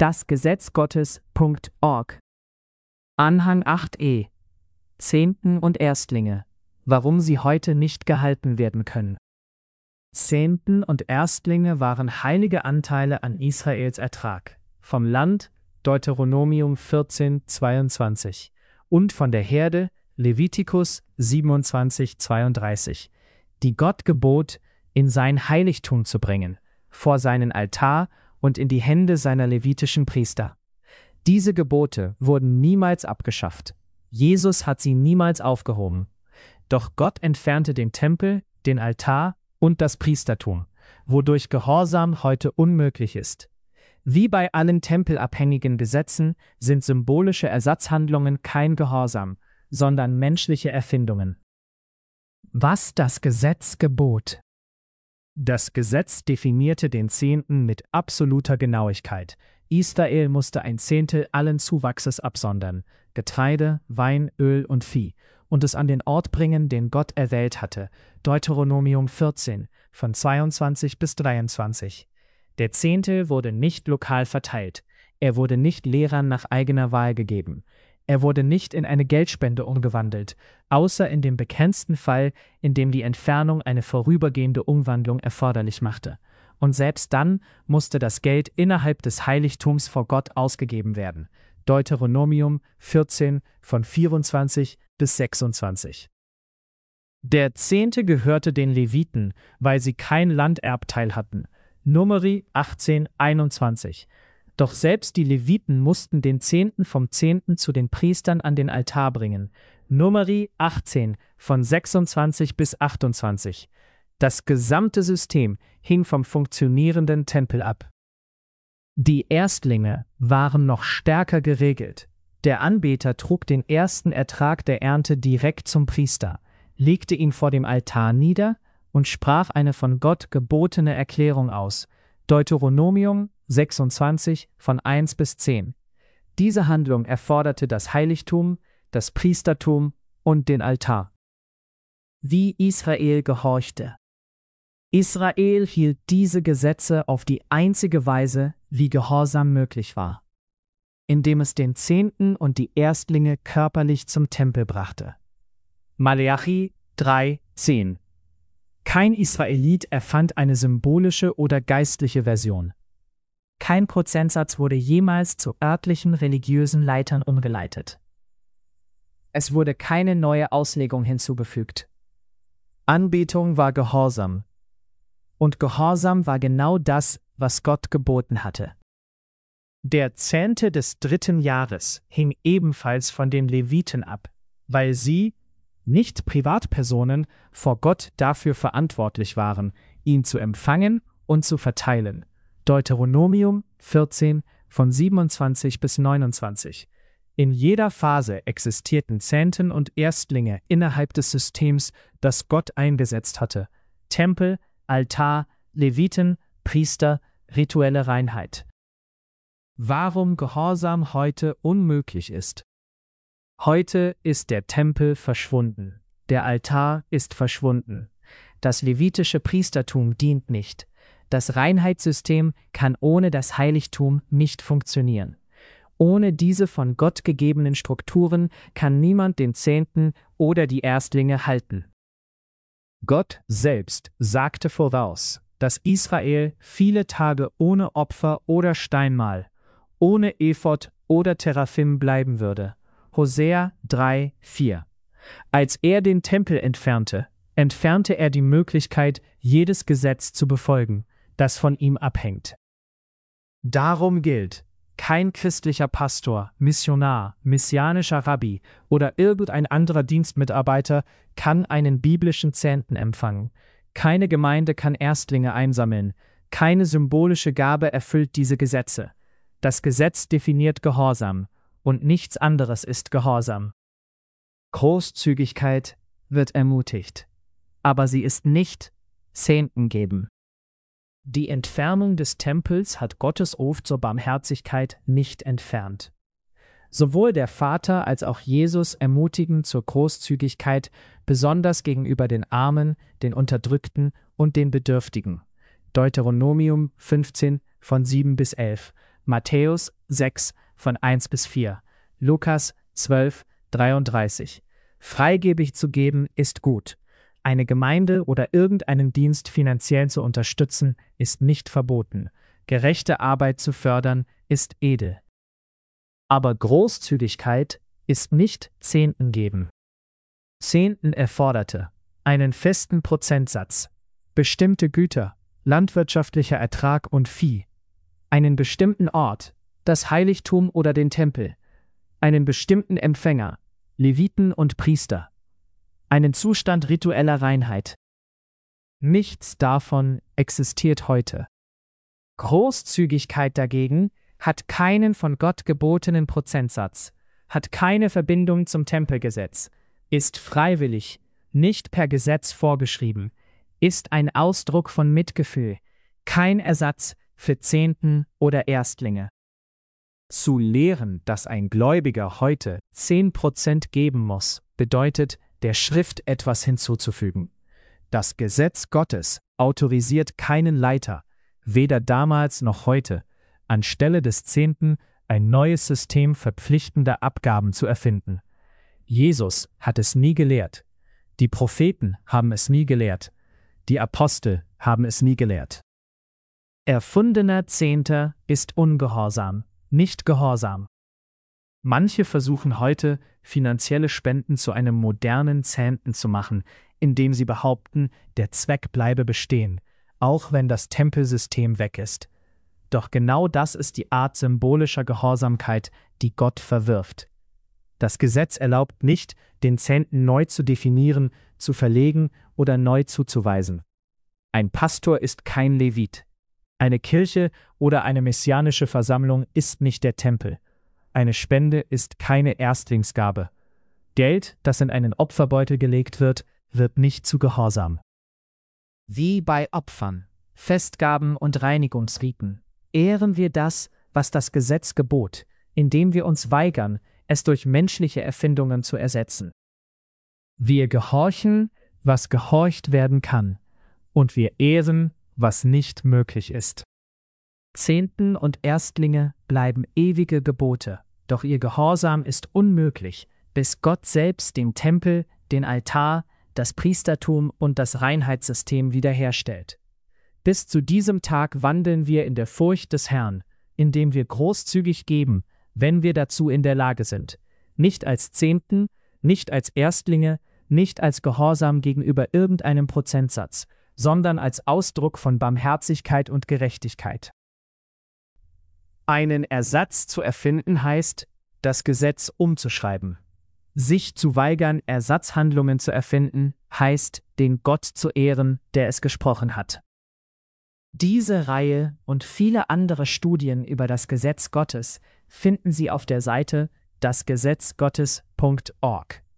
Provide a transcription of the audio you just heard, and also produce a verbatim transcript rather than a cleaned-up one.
das Gesetz Gottes punkt org. Anhang acht e. Zehnten und Erstlinge. Warum sie heute nicht gehalten werden können. Zehnten und Erstlinge waren heilige Anteile an Israels Ertrag. Vom Land Deuteronomium vierzehn, zweiundzwanzig und von der Herde Levitikus siebenundzwanzig, zweiunddreißig, die Gott gebot, in sein Heiligtum zu bringen, vor seinen Altar und in die Hände seiner levitischen Priester. Diese Gebote wurden niemals abgeschafft. Jesus hat sie niemals aufgehoben. Doch Gott entfernte den Tempel, den Altar und das Priestertum, wodurch Gehorsam heute unmöglich ist. Wie bei allen tempelabhängigen Gesetzen sind symbolische Ersatzhandlungen kein Gehorsam, sondern menschliche Erfindungen. Was das Gesetz gebot. Das Gesetz definierte den Zehnten mit absoluter Genauigkeit. Israel musste ein Zehntel allen Zuwachses absondern, Getreide, Wein, Öl und Vieh, und es an den Ort bringen, den Gott erwählt hatte. Deuteronomium vierzehn, von zweiundzwanzig bis dreiundzwanzig. Der Zehntel wurde nicht lokal verteilt. Er wurde nicht Lehrern nach eigener Wahl gegeben. Er wurde nicht in eine Geldspende umgewandelt, außer in dem begrenzten Fall, in dem die Entfernung eine vorübergehende Umwandlung erforderlich machte. Und selbst dann musste das Geld innerhalb des Heiligtums vor Gott ausgegeben werden. Deuteronomium vierzehn, von vierundzwanzig bis sechsundzwanzig. Der Zehnte gehörte den Leviten, weil sie kein Landerbteil hatten. Numeri achtzehn, einundzwanzig. Doch selbst die Leviten mussten den Zehnten vom Zehnten zu den Priestern an den Altar bringen. Numeri achtzehn, von sechsundzwanzig bis achtundzwanzig. Das gesamte System hing vom funktionierenden Tempel ab. Die Erstlinge waren noch stärker geregelt. Der Anbeter trug den ersten Ertrag der Ernte direkt zum Priester, legte ihn vor dem Altar nieder und sprach eine von Gott gebotene Erklärung aus. Deuteronomium sechsundzwanzig, von eins bis zehn. Diese Handlung erforderte das Heiligtum, das Priestertum und den Altar. Wie Israel gehorchte. Israel hielt diese Gesetze auf die einzige Weise, wie Gehorsam möglich war, indem es den Zehnten und die Erstlinge körperlich zum Tempel brachte. Maleachi drei, zehn. Kein Israelit erfand eine symbolische oder geistliche Version. Kein Prozentsatz wurde jemals zu örtlichen religiösen Leitern umgeleitet. Es wurde keine neue Auslegung hinzugefügt. Anbetung war Gehorsam. Und Gehorsam war genau das, was Gott geboten hatte. Der Zehnte des dritten Jahres hing ebenfalls von den Leviten ab, weil sie, nicht Privatpersonen, vor Gott dafür verantwortlich waren, ihn zu empfangen und zu verteilen. Deuteronomium vierzehn, von siebenundzwanzig bis neunundzwanzig. In jeder Phase existierten Zehnten und Erstlinge innerhalb des Systems, das Gott eingesetzt hatte. Tempel, Altar, Leviten, Priester, rituelle Reinheit. Warum Gehorsam heute unmöglich ist. Heute ist der Tempel verschwunden. Der Altar ist verschwunden. Das levitische Priestertum dient nicht. Das Reinheitssystem kann ohne das Heiligtum nicht funktionieren. Ohne diese von Gott gegebenen Strukturen kann niemand den Zehnten oder die Erstlinge halten. Gott selbst sagte voraus, dass Israel viele Tage ohne Opfer oder Steinmahl, ohne Ephod oder Teraphim bleiben würde. Hosea drei, vier. Als er den Tempel entfernte, entfernte er die Möglichkeit, jedes Gesetz zu befolgen, das von ihm abhängt. Darum gilt, kein christlicher Pastor, Missionar, messianischer Rabbi oder irgendein anderer Dienstmitarbeiter kann einen biblischen Zehnten empfangen. Keine Gemeinde kann Erstlinge einsammeln. Keine symbolische Gabe erfüllt diese Gesetze. Das Gesetz definiert Gehorsam, und nichts anderes ist Gehorsam. Großzügigkeit wird ermutigt, aber sie ist nicht Zehnten geben. Die Entfernung des Tempels hat Gottes Ruf zur Barmherzigkeit nicht entfernt. Sowohl der Vater als auch Jesus ermutigen zur Großzügigkeit, besonders gegenüber den Armen, den Unterdrückten und den Bedürftigen. Deuteronomium fünfzehn, von sieben bis elf. Matthäus sechs von eins bis vier, Lukas zwölf, dreiunddreißig. Freigebig zu geben ist gut. Eine Gemeinde oder irgendeinen Dienst finanziell zu unterstützen, ist nicht verboten. Gerechte Arbeit zu fördern, ist edel. Aber Großzügigkeit ist nicht Zehnten geben. Zehnten erforderte einen festen Prozentsatz, bestimmte Güter, landwirtschaftlicher Ertrag und Vieh, einen bestimmten Ort, das Heiligtum oder den Tempel, einen bestimmten Empfänger, Leviten und Priester, einen Zustand ritueller Reinheit. Nichts davon existiert heute. Großzügigkeit dagegen hat keinen von Gott gebotenen Prozentsatz, hat keine Verbindung zum Tempelgesetz, ist freiwillig, nicht per Gesetz vorgeschrieben, ist ein Ausdruck von Mitgefühl, kein Ersatz für Zehnten oder Erstlinge. Zu lehren, dass ein Gläubiger heute zehn Prozent geben muss, bedeutet, der Schrift etwas hinzuzufügen. Das Gesetz Gottes autorisiert keinen Leiter, weder damals noch heute, anstelle des Zehnten ein neues System verpflichtender Abgaben zu erfinden. Jesus hat es nie gelehrt. Die Propheten haben es nie gelehrt. Die Apostel haben es nie gelehrt. Erfundener Zehnter ist Ungehorsam, nicht Gehorsam. Manche versuchen heute, finanzielle Spenden zu einem modernen Zehnten zu machen, indem sie behaupten, der Zweck bleibe bestehen, auch wenn das Tempelsystem weg ist. Doch genau das ist die Art symbolischer Gehorsamkeit, die Gott verwirft. Das Gesetz erlaubt nicht, den Zehnten neu zu definieren, zu verlegen oder neu zuzuweisen. Ein Pastor ist kein Levit. Eine Kirche oder eine messianische Versammlung ist nicht der Tempel. Eine Spende ist keine Erstlingsgabe. Geld, das in einen Opferbeutel gelegt wird, wird nicht zu Gehorsam. Wie bei Opfern, Festgaben und Reinigungsriten ehren wir das, was das Gesetz gebot, indem wir uns weigern, es durch menschliche Erfindungen zu ersetzen. Wir gehorchen, was gehorcht werden kann, und wir ehren, was nicht möglich ist. Zehnten und Erstlinge bleiben ewige Gebote, doch ihr Gehorsam ist unmöglich, bis Gott selbst den Tempel, den Altar, das Priestertum und das Reinheitssystem wiederherstellt. Bis zu diesem Tag wandeln wir in der Furcht des Herrn, indem wir großzügig geben, wenn wir dazu in der Lage sind, nicht als Zehnten, nicht als Erstlinge, nicht als Gehorsam gegenüber irgendeinem Prozentsatz, sondern als Ausdruck von Barmherzigkeit und Gerechtigkeit. Einen Ersatz zu erfinden heißt, das Gesetz umzuschreiben. Sich zu weigern, Ersatzhandlungen zu erfinden, heißt, den Gott zu ehren, der es gesprochen hat. Diese Reihe und viele andere Studien über das Gesetz Gottes finden Sie auf der Seite das gesetz gottes punkt org.